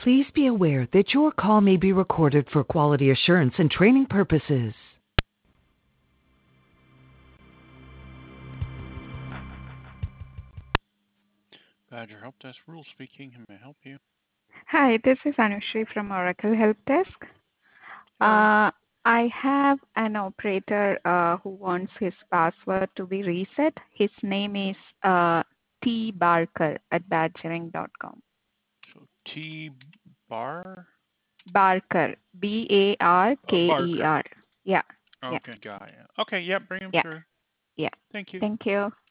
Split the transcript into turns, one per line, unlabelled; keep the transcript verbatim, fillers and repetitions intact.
Please be aware that your call may be recorded for quality assurance and training purposes.
Badger Help Desk, Rule speaking. How may I help you?
Hi, this is Anushri from Oracle Help Desk.
Hello.
Uh, I have an operator uh, who wants his password to be reset. His name is uh, T Barker at badgering dot com.
So T Bar?
Barker, B A R
Oh,
K E
Barker.
R. Yeah, yeah,
Okay, got it. Okay, yep, bring him
yeah,
through.
yeah.
Thank you.
Thank you.